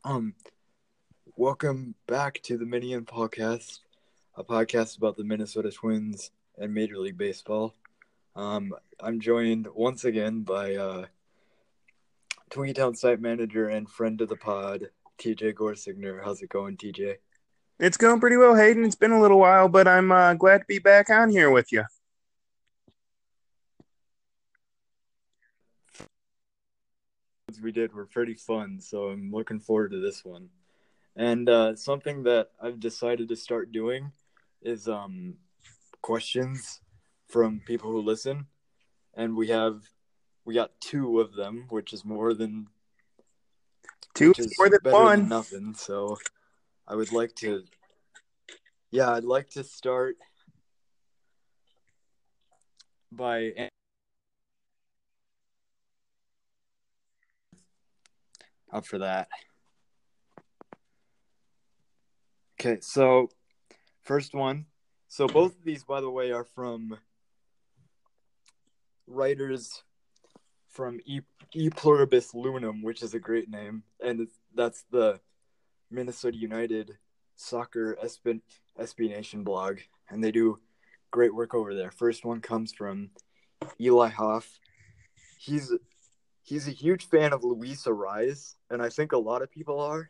Um, Welcome back to the Minion Podcast, a podcast about the Minnesota Twins and Major League Baseball. I'm joined once again by Twinkie site manager and friend of the pod, TJ Gorsigner. How's it going, TJ? It's going pretty well, Hayden. It's been a little while, but I'm glad to be back on here with you. We did were pretty fun, so I'm looking forward to this one. And something that I've decided to start doing is questions from people who listen, and we got two of them, which is Two is more than better than one. nothing. So I would like to, yeah, I'd like to start by up for that. Okay, so first one. So both of these, by the way, are from writers from E Pluribus Lunum, which is a great name, and that's the Minnesota United soccer SB Nation blog, and they do great work over there. First one comes from Eli Hoff. He's a huge fan of Luis Arraez, and I think a lot of people are.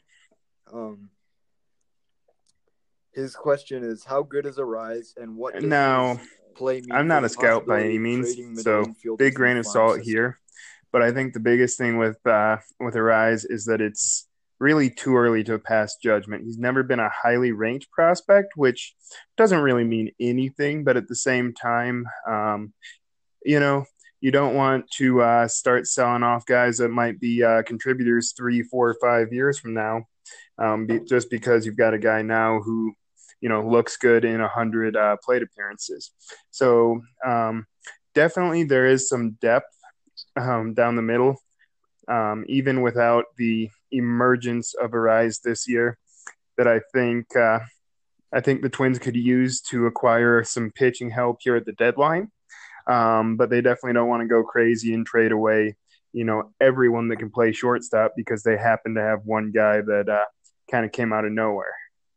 His question is, how good is Arraez, and what does his Now, play mean I'm for not the a scout by possibility any of means, trading middle so infielders big in the grain of farm salt system? here. But I think the biggest thing with Arise is that it's really too early to pass judgment. He's never been a highly ranked prospect, which doesn't really mean anything. But at the same time, you know, you don't want to start selling off guys that might be contributors 3, 4, 5 years from now, just because you've got a guy now who, looks good in 100 plate appearances. So definitely there is some depth down the middle, even without the emergence of Arise this year, that I think the Twins could use to acquire some pitching help here at the deadline. But they definitely don't want to go crazy and trade away, everyone that can play shortstop because they happen to have one guy that kind of came out of nowhere.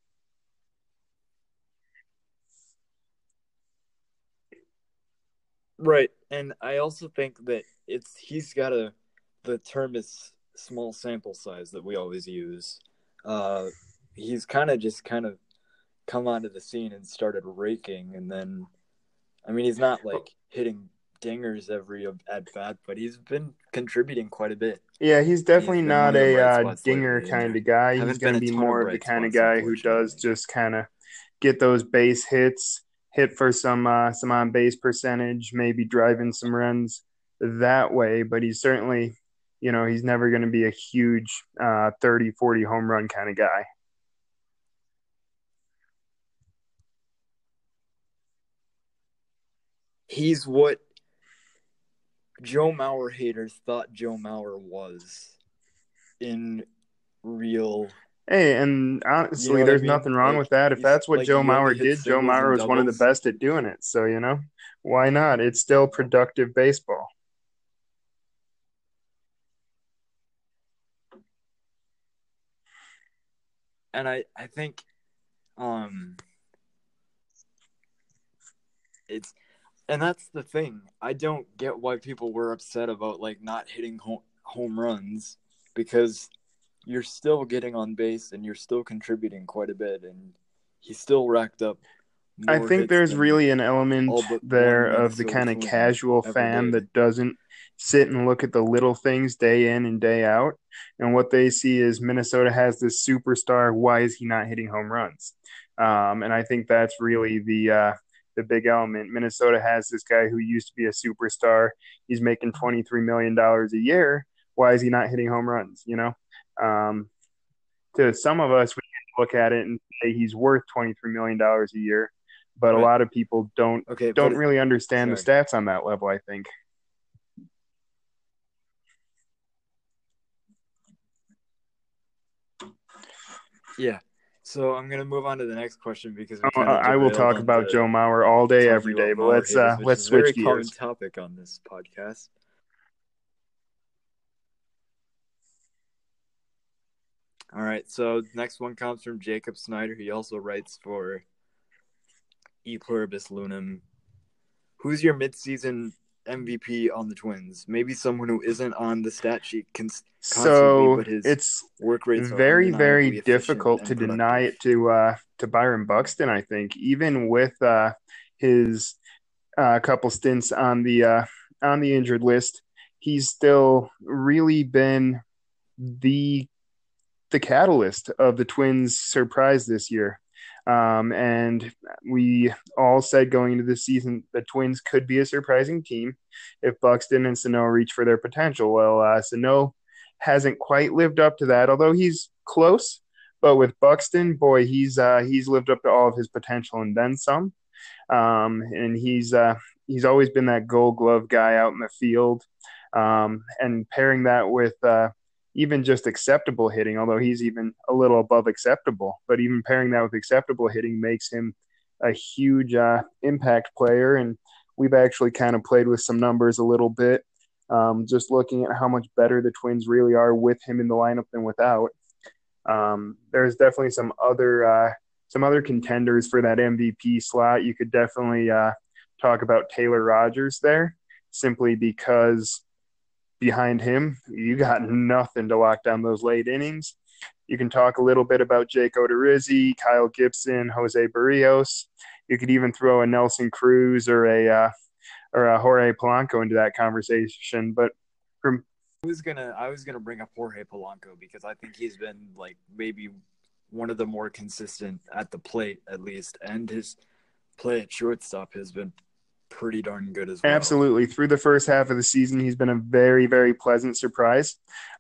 Right, and I also think that he's got the term is small sample size that we always use. Uh, he's kind of come onto the scene and started raking, and then I mean he's not like hitting dingers every at bat, but he's been contributing quite a bit, Yeah, he's and he's definitely been one not of the a bright spots dinger lately. And kind there of guy. He's haven't going been to a be ton of more of the bright kind of spots, guy who does unfortunately. just kind of get those base hits, hit for some on base percentage, maybe drive in some runs that way. But he's certainly, he's never going to be a huge 30, 40 home run kind of guy. He's what Joe Mauer haters thought Joe Mauer was in real. Hey, and You know honestly, what I there's mean? nothing wrong Like with that. If he's that's what like Joe he only Mauer hits did, Joe singles Mauer and was one of the doubles. best at doing it. So, why not? It's still productive baseball. And I think um it's and that's the thing. I don't get why people were upset about like not hitting home runs, because you're still getting on base and you're still contributing quite a bit, and he still racked up I more think hits there's than really an element all but there one of the Minnesota kind of Twin casual ever fan did. that doesn't sit and look at the little things day in and day out. And what they see is Minnesota has this superstar. Why is he not hitting home runs? And I think that's really the big element. Minnesota has this guy who used to be a superstar. He's making $23 million a year. Why is he not hitting home runs? Um, to some of us, we can look at it and say he's worth $23 million a year, but a Right. lot of people don't Okay, don't but really understand the sorry. stats on that level, I think. Yeah. So I'm gonna move on to the next question because we kind of I will derailed talk about onto Joe Mauer all day, talking every day, about but Mauer let's haters, which is let's a switch very common gears. topic on this podcast. All right, so next one comes from Jacob Snyder. He also writes for E Pluribus Lunum. Who's your midseason MVP on the Twins? Maybe someone who isn't on the stat sheet constantly, So but his it's work rates are very, very undeniably efficient difficult to and deny productive. it to Byron Buxton. I think even with his couple stints on the injured list, he's still really been the the catalyst of the Twins' surprise this year. And we all said going into the season the Twins could be a surprising team if Buxton and Sano reach for their potential. Well, Sano hasn't quite lived up to that, although he's close. But with Buxton, boy, he's lived up to all of his potential and then some. And he's always been that Gold Glove guy out in the field. And pairing that with even just acceptable hitting, although he's even a little above acceptable. But even pairing that with acceptable hitting makes him a huge impact player. And we've actually kind of played with some numbers a little bit, just looking at how much better the Twins really are with him in the lineup than without. There's definitely some other contenders for that MVP slot. You could definitely talk about Taylor Rogers there, simply because behind him, you got nothing to lock down those late innings. You can talk a little bit about Jake Odorizzi, Kyle Gibson, Jose Barrios. You could even throw a Nelson Cruz or a Jorge Polanco into that conversation. But from I was gonna bring up Jorge Polanco because I think he's been like maybe one of the more consistent at the plate at least, and his play at shortstop has been pretty darn good as well. Absolutely. Through the first half of the season, he's been a very, very pleasant surprise.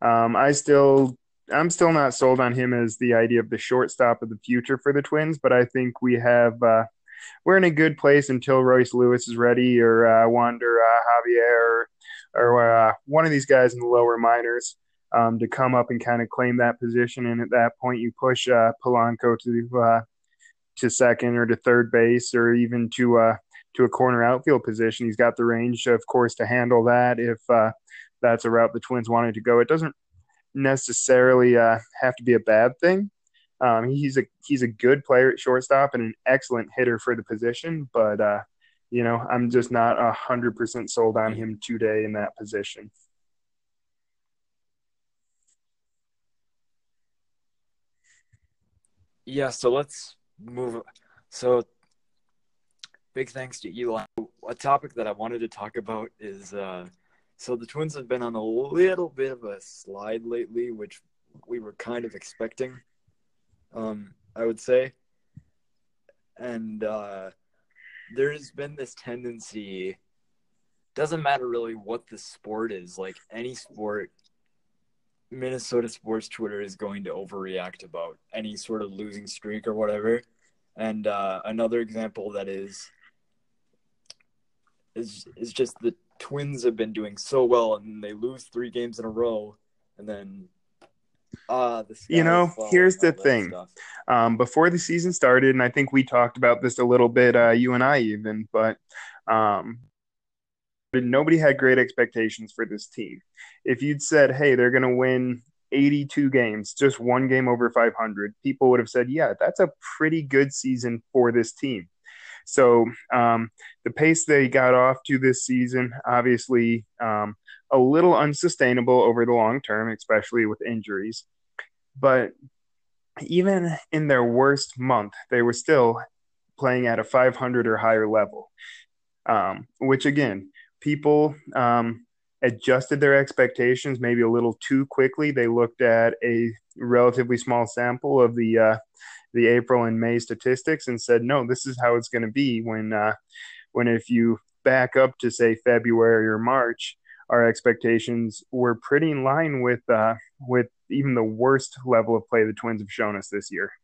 I'm still not sold on him as the idea of the shortstop of the future for the Twins, but I think we're in a good place until Royce Lewis is ready or Wander Javier or one of these guys in the lower minors to come up and kind of claim that position. And at that point, you push Polanco to second or to third base or even to a corner outfield position. He's got the range, of course, to handle that if that's a route the Twins wanted to go. It doesn't necessarily have to be a bad thing. He's a good player at shortstop and an excellent hitter for the position, but I'm just not 100% sold on him today in that position. Yeah, so let's move. So big thanks to Eli. A topic that I wanted to talk about is so the Twins have been on a little bit of a slide lately, which we were kind of expecting, I would say. And there's been this tendency, doesn't matter really what the sport is, like any sport, Minnesota sports Twitter is going to overreact about any sort of losing streak or whatever. And another example that is just the Twins have been doing so well, and they lose 3 games in a row, and then the sky is falling, Here's the all that thing. stuff. Before the season started, and I think we talked about this a little bit, you and I even, um, but nobody had great expectations for this team. If you'd said, hey, they're going to win 82 games, just one game over 500, people would have said, yeah, that's a pretty good season for this team. So the pace they got off to this season, obviously a little unsustainable over the long term, especially with injuries. But even in their worst month, they were still playing at a 500 or higher level, which again, people adjusted their expectations maybe a little too quickly. They looked at a relatively small sample of the April and May statistics and said, no, this is how it's going to be when if you back up to say February or March, our expectations were pretty in line with even the worst level of play the Twins have shown us this year.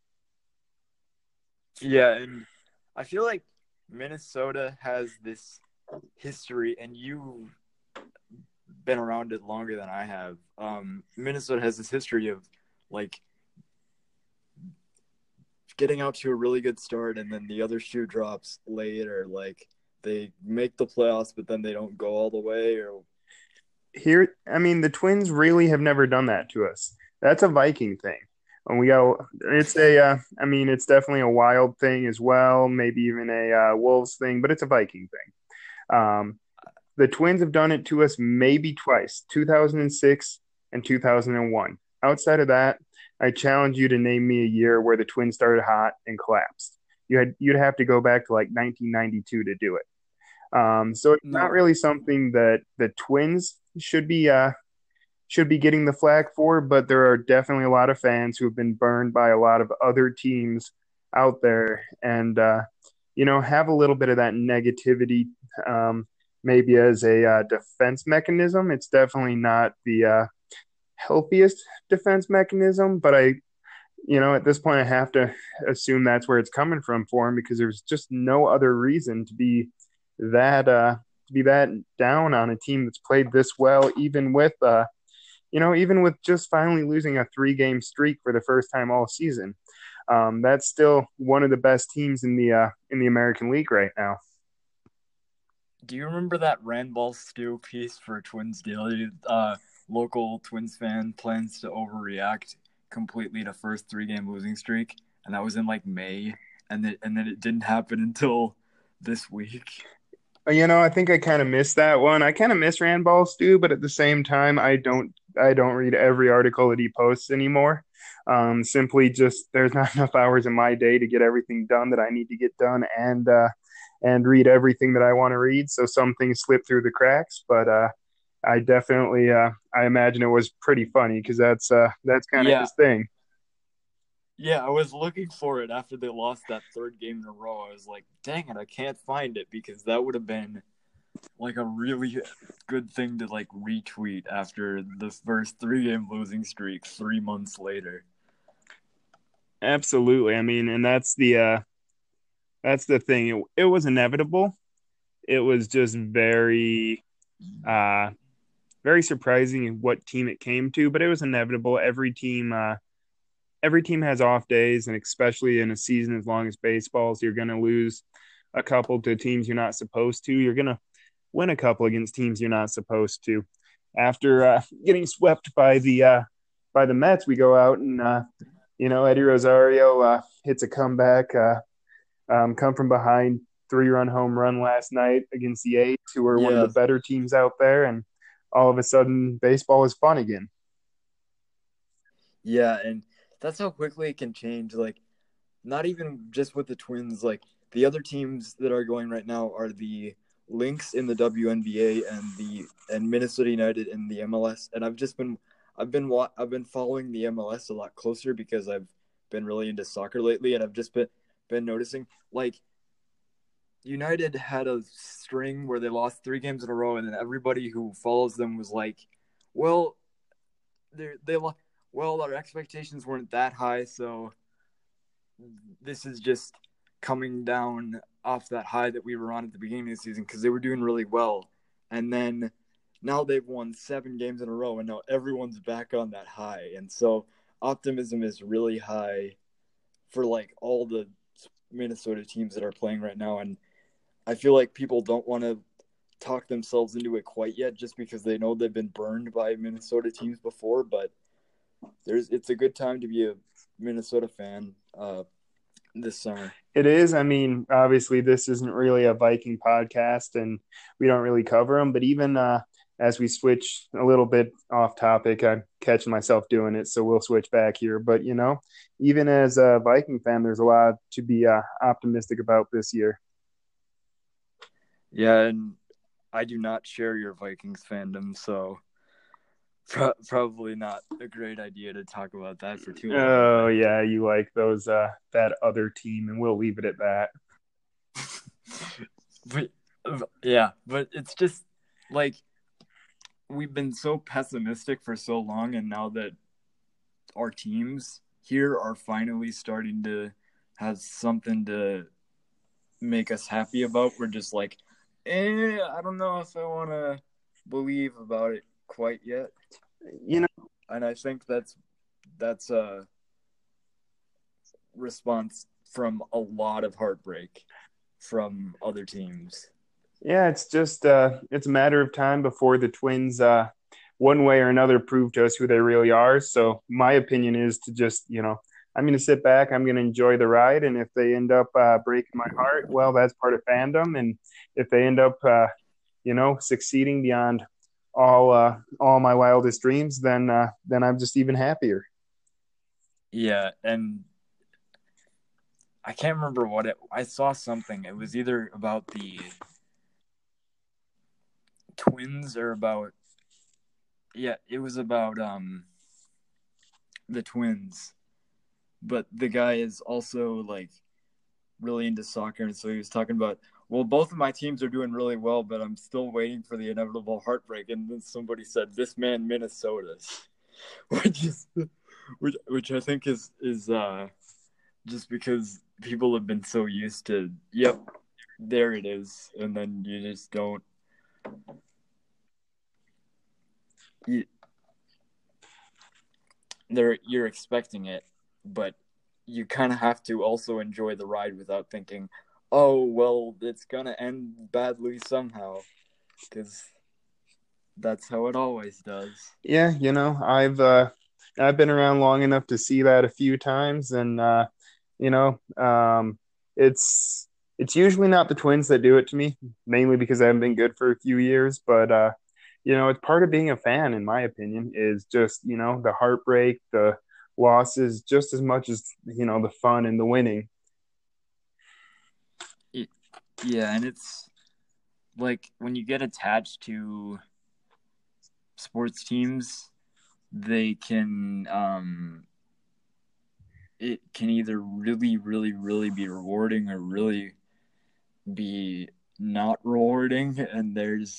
Yeah, and I feel like Minnesota has this history, and you've been around it longer than I have. Minnesota has this history of like getting out to a really good start, and then the other shoe drops late, or like they make the playoffs, but then they don't go all the way. Or Here, I mean, the Twins really have never done that to us. That's a Viking thing. And I mean, it's definitely a Wild thing as well, maybe even a Wolves thing, but it's a Viking thing. The Twins have done it to us maybe twice, 2006 and 2001. Outside of that, I challenge you to name me a year where the Twins started hot and collapsed. You'd have to go back to like 1992 to do it. So it's not No, really something that the Twins should be getting the flack for, but there are definitely a lot of fans who have been burned by a lot of other teams out there, and have a little bit of that negativity, maybe as a defense mechanism. It's definitely not the healthiest defense mechanism, but at this point, I have to assume that's where it's coming from for him because there's just no other reason to be that down on a team that's played this well, even with just finally losing a 3-game streak for the first time all season. That's still one of the best teams in the American League right now. do you remember that Randball Stew piece for Twins Daily? Local Twins fan plans to overreact completely to first 3-game losing streak, and that was in like May, and then it didn't happen until this week. I think I kind of missed that one. I kind of miss Randball Stew, but at the same time, I don't read every article that he posts anymore. Simply just there's not enough hours in my day to get everything done that I need to get done and read everything that I want to read. So some things slip through the cracks, but I definitely I imagine it was pretty funny because that's kind of Yeah, his thing. yeah, I was looking for it after they lost that third game in a row. I was like, dang it, I can't find it because that would have been like a really good thing to like retweet after the first 3-game losing streak 3 months later. Absolutely. I mean, and that's the thing. It was inevitable. It was just uh very surprising in what team it came to, but it was inevitable. Every team has off days, and especially in a season as long as baseball's, you're going to lose a couple to teams you're not supposed to. You're going to win a couple against teams you're not supposed to. After getting swept by the Mets, we go out and Eddie Rosario hits a comeback, come from behind 3-run home run last night against the A's, who are one of the Yeah, better teams out there, and all of a sudden baseball is fun again. yeah, and that's how quickly it can change. Like, not even just with the Twins, like the other teams that are going right now are the Lynx in the WNBA and Minnesota United in the MLS. And I've been following the MLS a lot closer because I've been really into soccer lately, and I've just been noticing like United had a string where they lost 3 games in a row, and then everybody who follows them was like, "Well, they well, our expectations weren't that high, so this is just coming down off that high that we were on at the beginning of the season because they were doing really well, and then now they've won 7 games in a row, and now everyone's back on that high, and so optimism is really high for like all the Minnesota teams that are playing right now, and I feel like people don't want to talk themselves into it quite yet just because they know they've been burned by Minnesota teams before, but it's a good time to be a Minnesota fan this summer. It is. I mean, obviously, this isn't really a Viking podcast, and we don't really cover them. But even as we switch a little bit off topic, I'm catching myself doing it, so we'll switch back here. But even as a Viking fan, there's a lot to be optimistic about this year. Yeah, and I do not share your Vikings fandom, so probably not a great idea to talk about that for too long. Oh yeah, you like those that other team, and we'll leave it at that. But yeah, but it's just like we've been so pessimistic for so long, and now that our teams here are finally starting to have something to make us happy about, we're just like, I don't know if I want to believe about it quite yet. You know, And I think that's a response from a lot of heartbreak from other teams. yeah, it's just it's a matter of time before the Twins one way or another prove to us who they really are. So my opinion is to just, I'm going to sit back, I'm going to enjoy the ride, and if they end up breaking my heart, well, that's part of fandom. And if they end up, succeeding beyond all my wildest dreams, then I'm just even happier. Yeah, and I can't remember I saw something. It was either about the Twins or about, yeah, it was about the Twins. But the guy is also like really into soccer, and so he was talking about, well, both of my teams are doing really well, but I'm still waiting for the inevitable heartbreak. And then somebody said, "This man, Minnesota's," which is which I think is just because people have been so used to, yep, there it is, and then you just don't. You're expecting it, but you kind of have to also enjoy the ride without thinking, oh well, it's gonna end badly somehow, because that's how it always does. Yeah, I've been around long enough to see that a few times, and you know, um, it's it's usually not the Twins that do it to me, mainly because I haven't been good for a few years. But it's part of being a fan, in my opinion, is just the heartbreak, the losses, just as much as the fun and the winning. Yeah, and it's like when you get attached to sports teams, they can it can either really, really, really be rewarding or really be not rewarding, and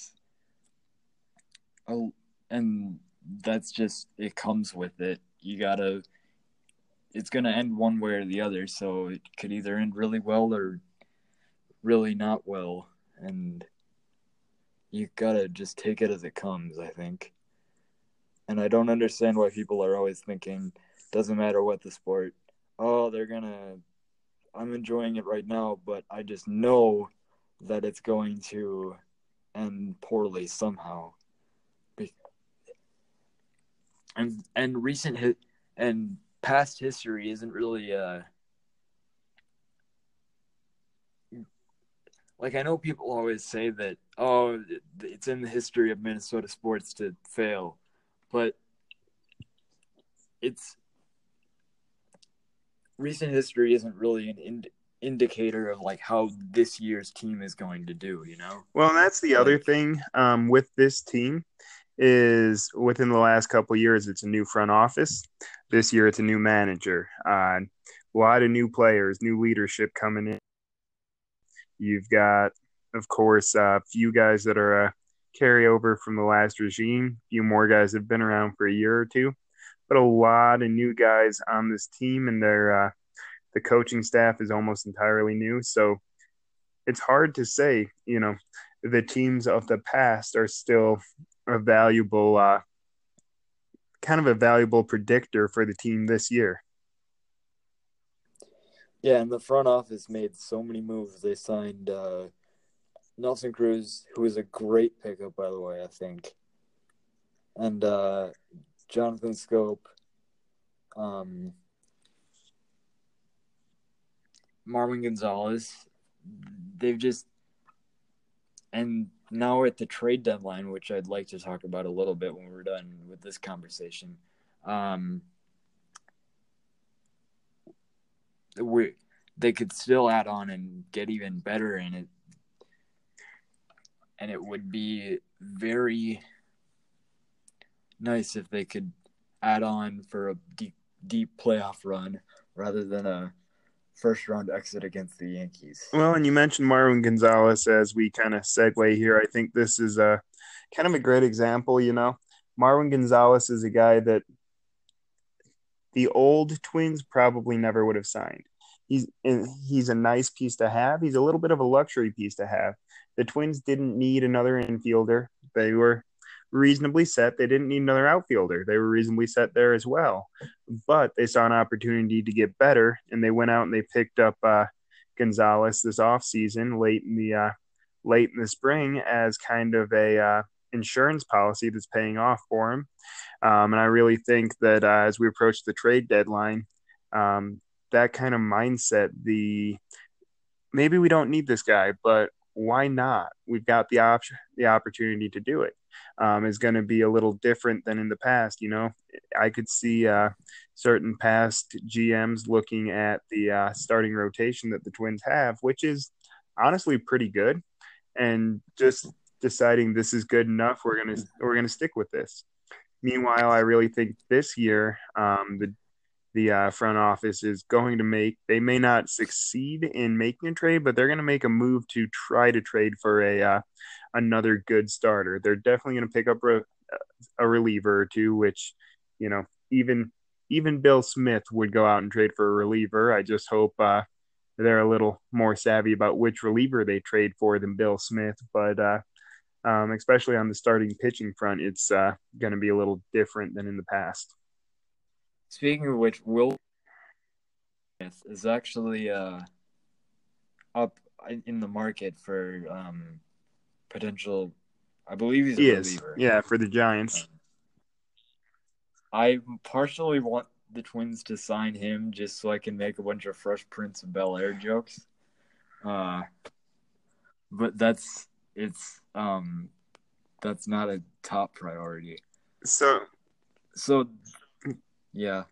a and that's just, it comes with it. It's gonna end one way or the other, so it could either end really well or really not well, and you gotta just take it as it comes, I think. And I don't understand why people are always thinking, doesn't matter what the sport, oh, I'm enjoying it right now, but I just know that it's going to end poorly somehow. And and past history isn't really like, I know people always say that, oh, it's in the history of Minnesota sports to fail, but it's recent history isn't really an indicator of like how this year's team is going to do, you know? Well, and that's the other Like, thing with this team is within the last couple of years, it's a new front office. This year, it's a new manager. A lot of new players, new leadership coming in. You've got, of course, a few guys that are a carryover from the last regime. A few more guys have been around for a year or two, but a lot of new guys on this team, and the coaching staff is almost entirely new. So it's hard to say, the teams of the past are still a valuable, kind of a valuable predictor for the team this year. yeah, and the front office made so many moves. They signed Nelson Cruz, who is a great pickup, by the way, I think, and Jonathan Scope, um, Marwin Gonzalez. They've just, and now we're at the trade deadline, which I'd like to talk about a little bit when we're done with this conversation. Um, we They could still add on and get even better in it, and it would be very nice if they could add on for a deep playoff run rather than a first round exit against the Yankees. Well, and you mentioned Marwin Gonzalez as we kind of segue here. I think this is a kind of a great example. Marwin Gonzalez is a guy that the old Twins probably never would have signed. He's a nice piece to have. He's a little bit of a luxury piece to have. The Twins didn't need another infielder. They were reasonably set. They didn't need another outfielder. They were reasonably set there as well. But they saw an opportunity to get better, and they went out and they picked up Gonzalez this offseason, late in the spring, as kind of a insurance policy that's paying off for him. And I really think that as we approach the trade deadline, um, that kind of mindset, the maybe we don't need this guy, but why not? We've got the opportunity to do it. Is going to be a little different than in the past. You know, I could see certain past GMs looking at the starting rotation that the Twins have, which is honestly pretty good, and just deciding this is good enough. We're gonna stick with this. Meanwhile, I really think this year, the front office is going to make, they may not succeed in making a trade, but they're going to make a move to try to trade for another good starter. They're definitely going to pick up a reliever or two, which, you know, even Bill Smith would go out and trade for a reliever. I just hope they're a little more savvy about which reliever they trade for than Bill Smith. But especially on the starting pitching front, it's going to be a little different than in the past. Speaking of which, Will Smith is actually up in the market for potential. I believe he's a reliever. Yeah, for the Giants. I partially want the Twins to sign him just so I can make a bunch of Fresh Prince of Bel-Air jokes. But that's not a top priority. So yeah.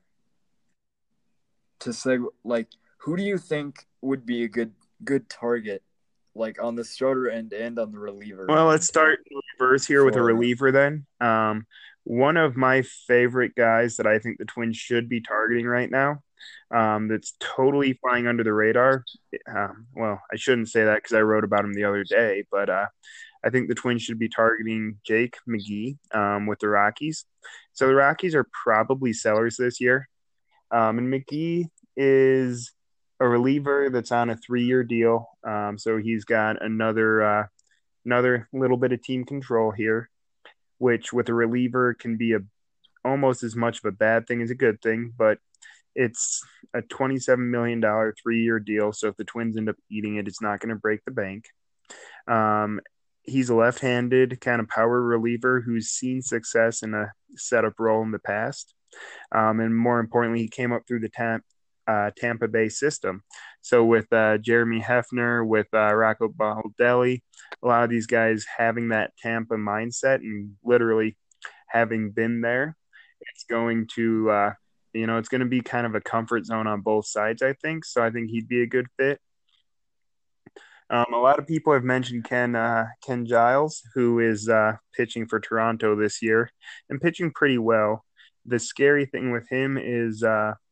To say, like, who do you think would be a good target, like on the starter end and on the reliever? Well, let's start in reverse here with a reliever then. One of my favorite guys that I think the Twins should be targeting right now, that's totally flying under the radar. Well, I shouldn't say that because I wrote about him the other day, but I think the Twins should be targeting Jake McGee with the Rockies. So the Rockies are probably sellers this year. And McGee is a reliever that's on a 3-year deal. So he's got another little bit of team control here, which with a reliever can be almost as much of a bad thing as a good thing. But it's a $27 million 3-year deal. So if the Twins end up eating it, it's not going to break the bank. He's a left-handed kind of power reliever who's seen success in a setup role in the past. And more importantly, he came up through the Tampa Bay system. So with Jeremy Hefner, with Rocco Baldelli, a lot of these guys having that Tampa mindset and literally having been there, it's going to, it's going to be kind of a comfort zone on both sides, I think. So I think he'd be a good fit. A lot of people have mentioned Ken Giles, who is pitching for Toronto this year and pitching pretty well. The scary thing with him is,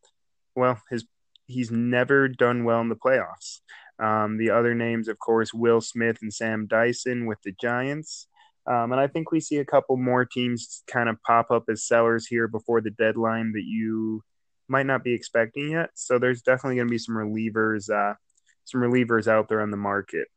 he's never done well in the playoffs. The other names, of course, Will Smith and Sam Dyson with the Giants. And I think we see a couple more teams kind of pop up as sellers here before the deadline that you might not be expecting yet. So there's definitely going to be some relievers out there on the market.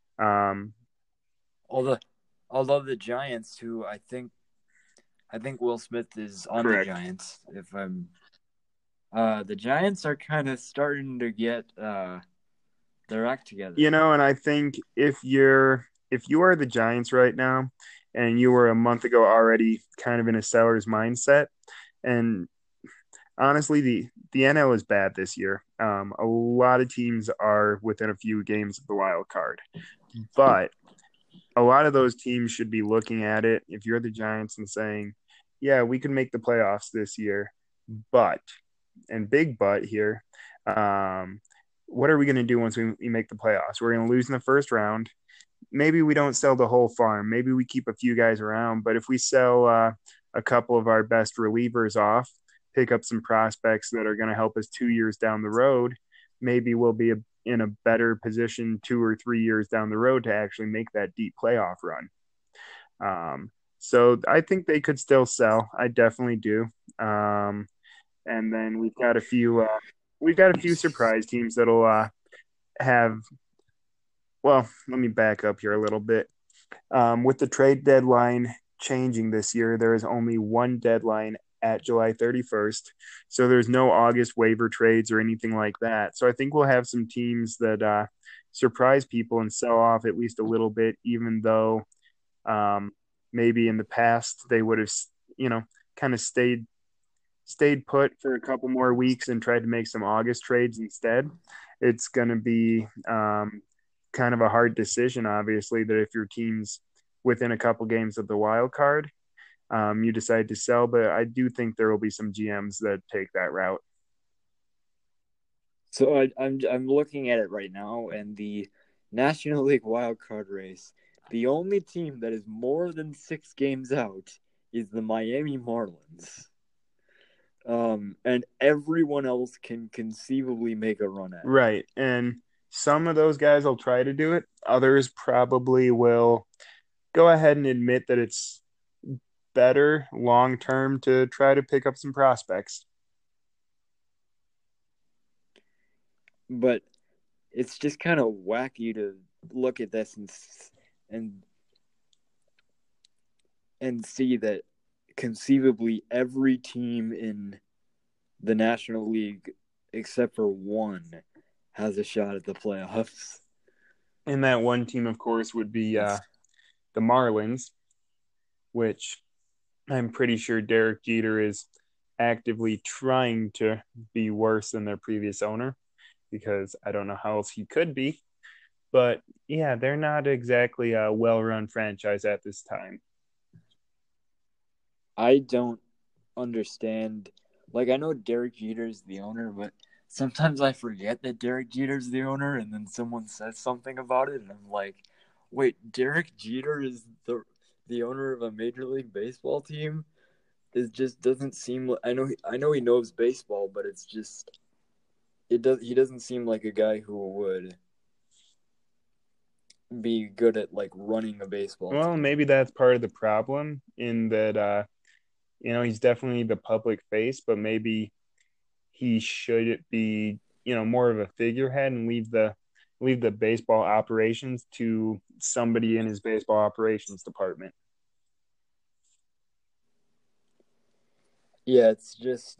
Although the Giants, who I think Will Smith is on Correct. The Giants. If I'm, the Giants are kind of starting to get their act together. You know, and I think if you are the Giants right now, and you were a month ago already kind of in a seller's mindset, and honestly, the NL is bad this year. A lot of teams are within a few games of the wild card, but a lot of those teams should be looking at it, if you're the Giants, and saying, yeah, we can make the playoffs this year, but, and big but here, what are we going to do once we make the playoffs? We're going to lose in the first round. Maybe we don't sell the whole farm. Maybe we keep a few guys around, but if we sell a couple of our best relievers off, pick up some prospects that are going to help us 2 years down the road, maybe we'll be in a better position 2 or 3 years down the road to actually make that deep playoff run. So I think they could still sell. I definitely do. And then we've got a few surprise teams that'll have. Well, let me back up here a little bit. With the trade deadline changing this year, there is only one deadline at July 31st. So there's no August waiver trades or anything like that. So I think we'll have some teams that surprise people and sell off at least a little bit, even though maybe in the past they would have, you know, kind of stayed put for a couple more weeks and tried to make some August trades instead. It's going to be kind of a hard decision, obviously, that if your team's within a couple games of the wild card, you decide to sell. But I do think there will be some GMs that take that route. So I'm looking at it right now, and the National League wildcard race, the only team that is more than 6 games out is the Miami Marlins. And everyone else can conceivably make a run at it. Right. And some of those guys will try to do it. Others probably will go ahead and admit that it's better long term to try to pick up some prospects. But it's just kind of wacky to look at this and and see that conceivably every team in the National League except for one has a shot at the playoffs. And that one team, of course, would be the Marlins, which I'm pretty sure Derek Jeter is actively trying to be worse than their previous owner, because I don't know how else he could be. But yeah, they're not exactly a well-run franchise at this time. I don't understand. Like, I know Derek Jeter's the owner, but sometimes I forget that Derek Jeter's the owner, and then someone says something about it, and I'm like, wait, Derek Jeter is the owner of a Major League Baseball team? It just doesn't seem. I know he knows baseball, but it's just he doesn't seem like a guy who would be good at like running a baseball Well, team. maybe that's part of the problem in that he's definitely the public face, but maybe he should be, more of a figurehead and leave the baseball operations to somebody in his baseball operations department. Yeah, it's just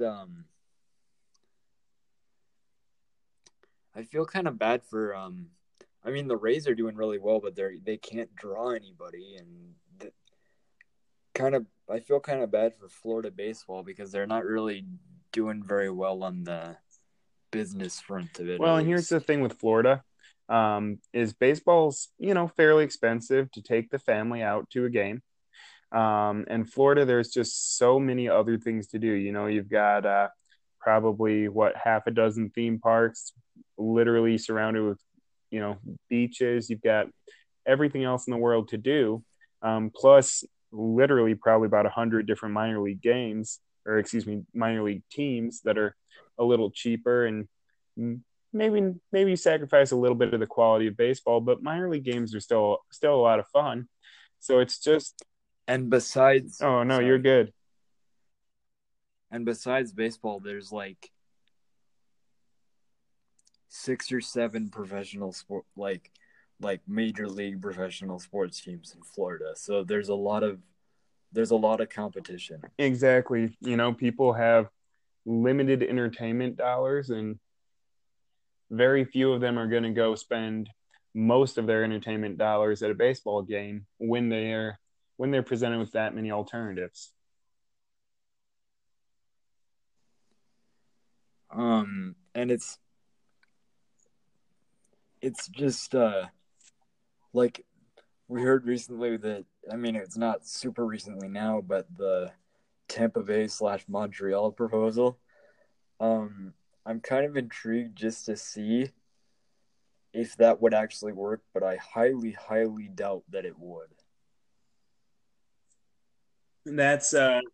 I feel kind of bad for I mean the Rays are doing really well, but they can't draw anybody, and kind of I feel kind of bad for Florida baseball because they're not really doing very well on the business front of it, at Well, and here's least. the thing with Florida, is baseball's, fairly expensive to take the family out to a game. And Florida, there's just so many other things to do. You've got probably half a dozen theme parks, literally surrounded with, beaches. You've got everything else in the world to do, plus literally probably about 100 different minor league games, or excuse me, minor league teams that are a little cheaper, and maybe sacrifice a little bit of the quality of baseball, but minor league games are still a lot of fun. So it's just, And besides, oh no, you're sorry, good. and besides baseball, there's like 6 or 7 professional sport like major league professional sports teams in Florida. So there's a lot of competition. Exactly. People have limited entertainment dollars, and very few of them are going to go spend most of their entertainment dollars at a baseball game when they're presented with that many alternatives. And it's just like we heard recently that, I mean, it's not super recently now, but the Tampa Bay/Montreal proposal. I'm kind of intrigued just to see if that would actually work, but I highly, highly doubt that it would. That's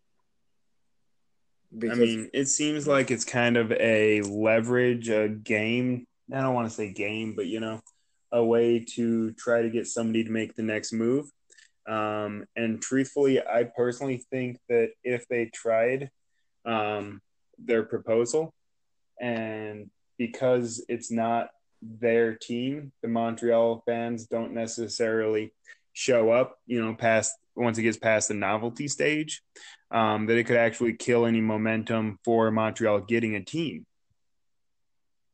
I Because mean, it seems like it's kind of a leverage, a game. I don't want to say game, but a way to try to get somebody to make the next move. And truthfully, I personally think that if they tried their proposal, and because it's not their team, the Montreal fans don't necessarily show up, past once it gets past the novelty stage, that it could actually kill any momentum for Montreal getting a team.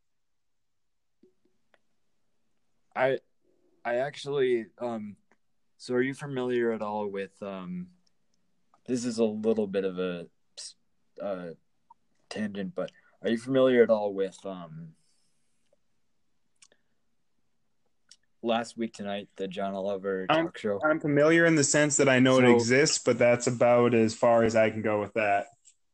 I I actually So are you familiar at all with this is a little bit of a uh, tangent, but are you familiar at all with Last Week Tonight, the John Oliver I'm talk show? I'm familiar in the sense that I know it So exists, but that's about as far as I can go with that.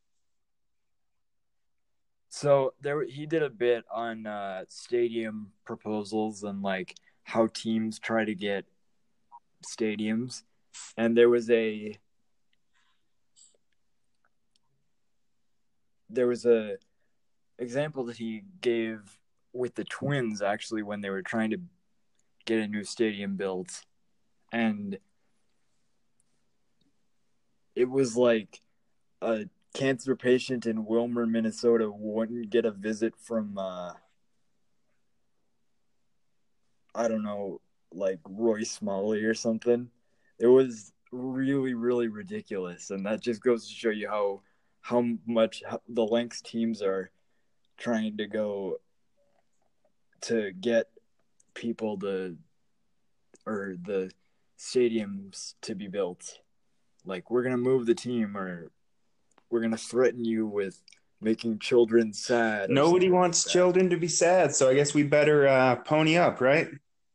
there he did a bit on stadium proposals and like how teams try to get stadiums, and there was a example that he gave with the Twins actually when they were trying to get a new stadium built, and it was like a cancer patient in Wilmer, Minnesota wouldn't get a visit from I don't know, like Roy Smalley or something. It was really, really ridiculous, and that just goes to show you how much the lengths teams are trying to go to get people to or the stadiums to be built. Like we're gonna move the team, or we're gonna threaten you with making children sad, or Nobody something like wants that. children to be sad, so I guess we better pony up, right?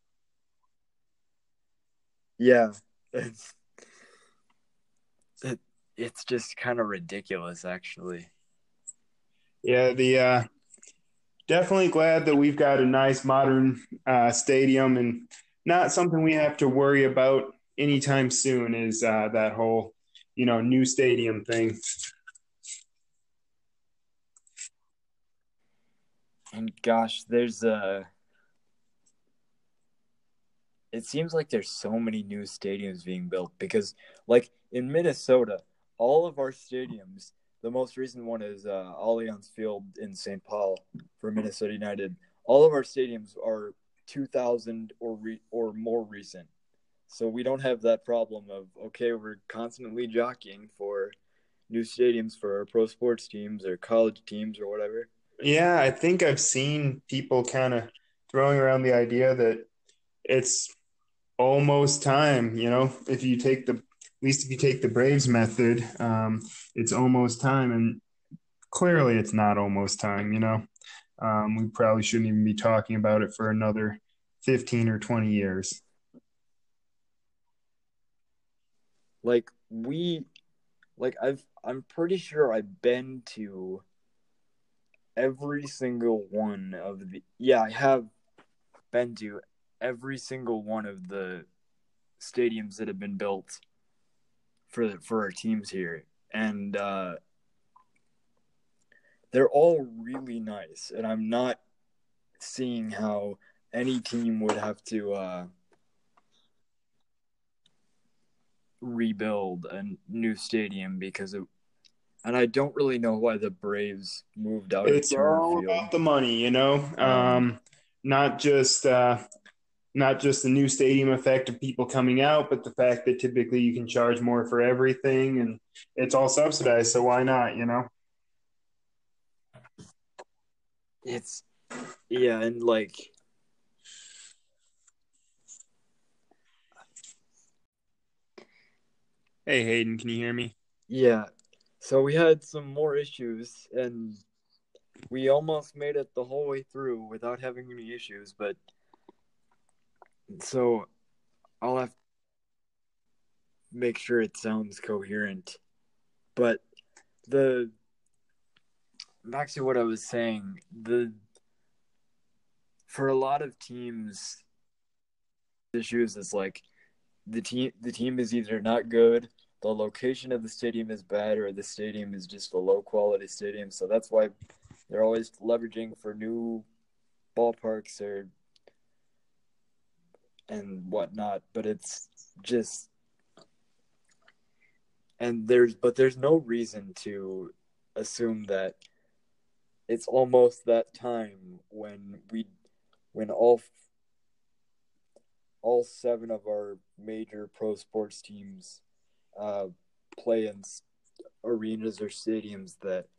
Yeah, it's it, it's just kind of ridiculous, actually. Yeah, the definitely glad that we've got a nice modern stadium and not something we have to worry about anytime soon is that whole, new stadium thing. And gosh, it seems like there's so many new stadiums being built because, like in Minnesota, all of our stadiums. The most recent one is Allianz Field in St. Paul for Minnesota United. All of our stadiums are 2000 or more recent, so we don't have that problem of okay, we're constantly jockeying for new stadiums for our pro sports teams or college teams or whatever. Yeah, I think I've seen people kind of throwing around the idea that it's almost time, if you take at least if you take the Braves method, it's almost time. And clearly it's not almost time. We probably shouldn't even be talking about it for another 15 or 20 years. Like I'm pretty sure I've been to every single one of the yeah, I have been to every single one of the stadiums that have been built for our teams here. And they're all really nice, and I'm not seeing how any team would have to rebuild a new stadium because of and I don't really know why the Braves moved out of It's Turner all Field. about the money. Um, Not just not just the new stadium effect of people coming out, but the fact that typically you can charge more for everything and it's all subsidized. So why not? it's yeah, and like Hey Hayden, can you hear me? yeah. So we had some more issues, and we almost made it the whole way through without having any issues. But so I'll have to make sure it sounds coherent. But the back to what I was saying, the for a lot of teams, issues is like the team is either not good, the location of the stadium is bad, or the stadium is just a low quality stadium. So that's why they're always leveraging for new ballparks or and whatnot. But it's just there's no reason to assume that it's almost that time when all seven of our major pro sports teams uh, play in arenas or stadiums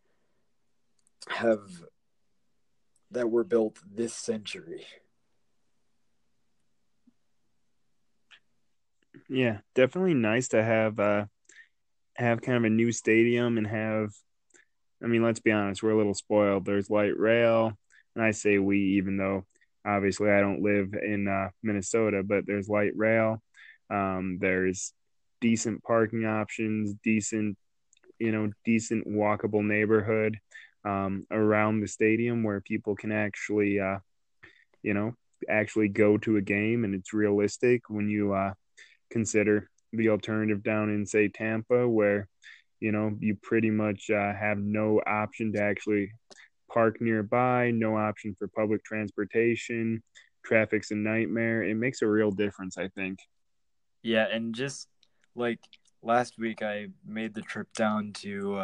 have that were built this century. Yeah, definitely nice to have kind of a new stadium and have. I mean, let's be honest, we're a little spoiled. There's light rail, and I say we, even though obviously I don't live in Minnesota, but there's light rail. There's decent parking options, decent walkable neighborhood around the stadium where people can you know, actually go to a game, and it's realistic when you consider the alternative down in, say, Tampa, where you pretty much have no option to actually park nearby, no option for public transportation. Traffic's a nightmare. It makes a real difference, I think. Yeah, and just like last week, I made the trip down to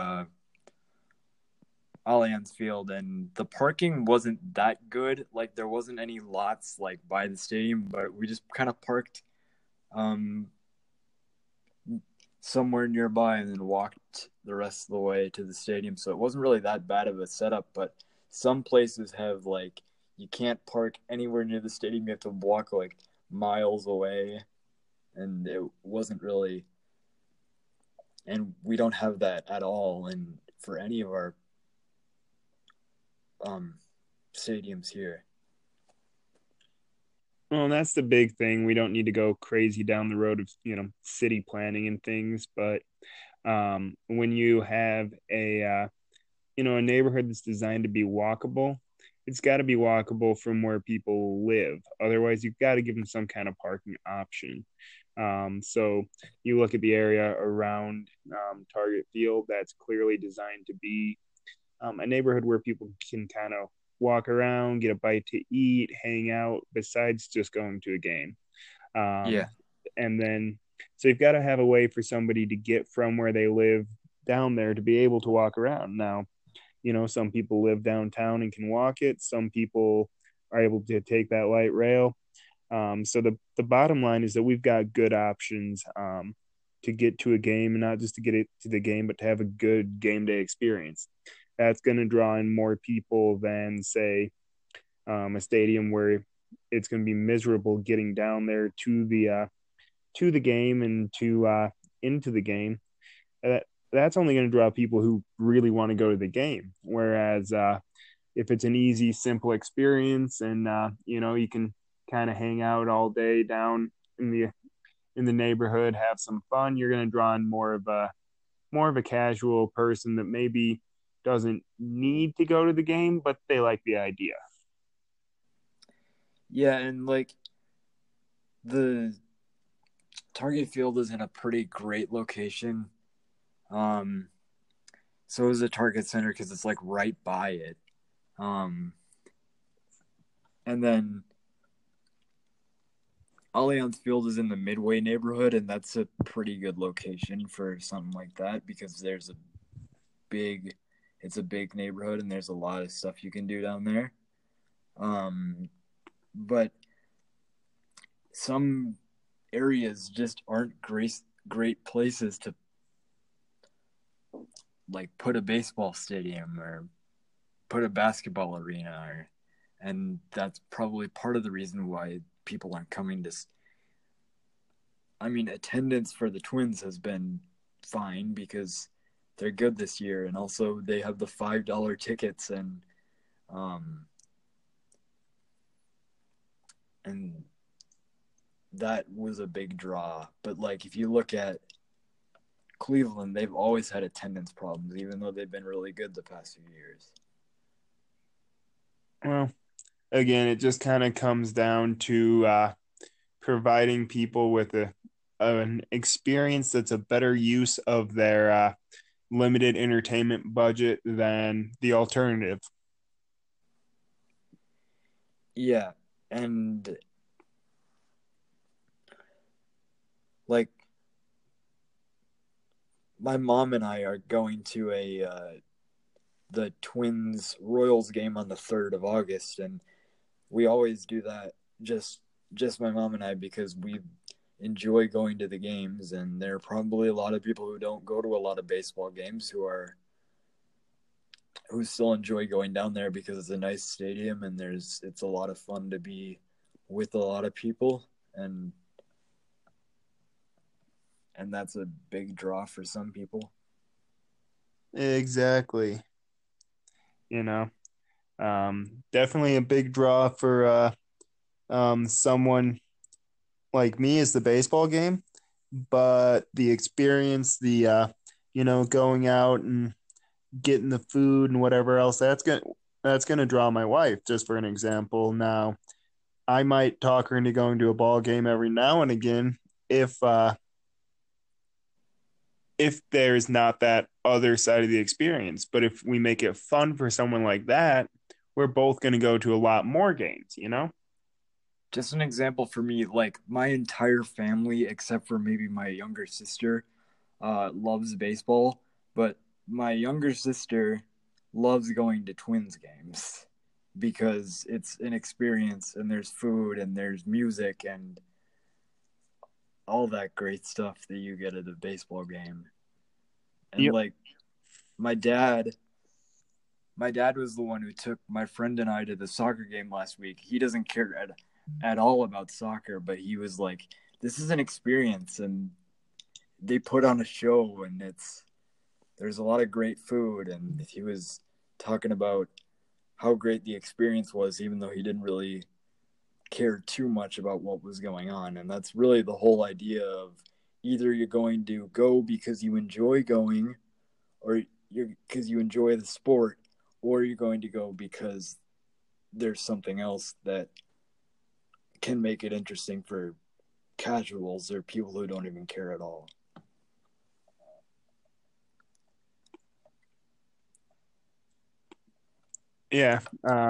Allianz Field, and the parking wasn't that good. Like there wasn't any lots like by the stadium, but we just kind of parked um, somewhere nearby and then walked the rest of the way to the stadium. So it wasn't really that bad of a setup. But some places have like you can't park anywhere near the stadium. You have to walk like miles away, and it wasn't really. And we don't have that at all, and for any of our um, stadiums here. Well, that's the big thing. We don't need to go crazy down the road of, city planning and things, but when you have a neighborhood that's designed to be walkable, it's got to be walkable from where people live. Otherwise, you've got to give them some kind of parking option. So you look at the area around Target Field, that's clearly designed to be a neighborhood where people can kind of walk around, get a bite to eat, hang out, besides just going to a game. Um, Yeah, and then, so you've got to have a way for somebody to get from where they live down there to be able to walk around. Now, some people live downtown and can walk it. Some people are able to take that light rail. So the bottom line is that we've got good options to get to a game, and not just to get it to the game, but to have a good game day experience. That's going to draw in more people than, say, a stadium where it's going to be miserable getting down there to the game and to into the game. That's only going to draw people who really want to go to the game. Whereas if it's an easy, simple experience, and you can kind of hang out all day down in the neighborhood, have some fun, you're going to draw in more of a casual person that maybe doesn't need to go to the game, but they like the idea. yeah, and like the Target Field is in a pretty great location. Um, so is the Target Center because it's like right by it. Um, and then Allianz Field is in the Midway neighborhood, and that's a pretty good location for something like that because big, it's a big neighborhood, and there's a lot of stuff you can do down there. But some areas just aren't great places to like put a baseball stadium or put a basketball arena and that's probably part of the reason why people aren't coming to. I mean, attendance for the Twins has been fine because they're good this year, and also they have the $5 tickets, um and that was a big draw. But like if you look at Cleveland, they've always had attendance problems, even though they've been really good the past few years. Well, again, it just kind of comes down to providing people with an experience that's a better use of their limited entertainment budget than the alternative. Yeah, and like my mom and I are going to a the Twins Royals game on the 3rd of August, and we always do that just my mom and I because we enjoy going to the games, and there are probably a lot of people who don't go to a lot of baseball games who still enjoy going down there because it's a nice stadium and it's a lot of fun to be with a lot of people. And and that's a big draw for some people. Exactly. You know, definitely a big draw for someone like me is the baseball game, but the experience, going out and getting the food and whatever else, that's gonna draw my wife. Just for an example, now I might talk her into going to a ball game every now and again if uh, if there's not that other side of the experience. But if we make it fun for someone like that, we're both going to go to a lot more games, you know? Just an example for me, like my entire family, except for maybe my younger sister, loves baseball, but my younger sister loves going to Twins games because it's an experience and there's food and there's music and all that great stuff that you get at a baseball game. And Yep. like my dad, my dad was the one who took my friend and I to the soccer game last week. He doesn't care at all about soccer, but he was like, "This is an experience," and they put on a show, and there's a lot of great food, and he was talking about how great the experience was, even though he didn't really care too much about what was going on. And that's really the whole idea of either you're going to go because you enjoy going, or you're because you enjoy the sport, or you're going to go because there's something else that can make it interesting for casuals or people who don't even care at all. Yeah.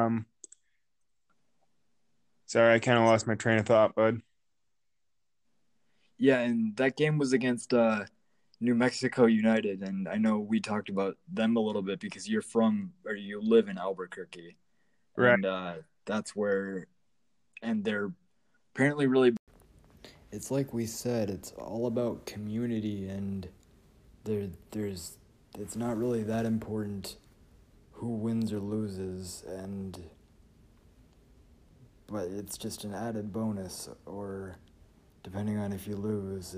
Sorry, I kind of lost my train of thought, bud. Yeah, and that game was against New Mexico United, and I know we talked about them a little bit because you're from or you live in Albuquerque, Right. and that's where, and they're apparently really. It's like we said, it's all about community, and there's it's not really that important who wins or loses, and but it's just an added bonus, or depending on if you lose,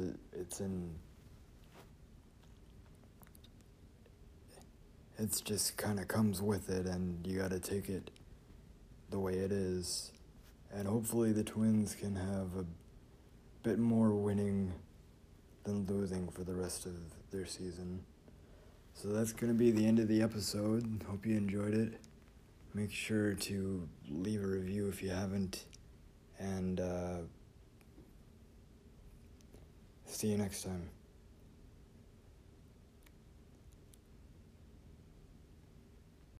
it's just kind of comes with it, and you got to take it the way it is. And hopefully the Twins can have a bit more winning than losing for the rest of their season. So that's going to be the end of the episode. Hope you enjoyed it. Make sure to leave a review if you haven't. And see you next time.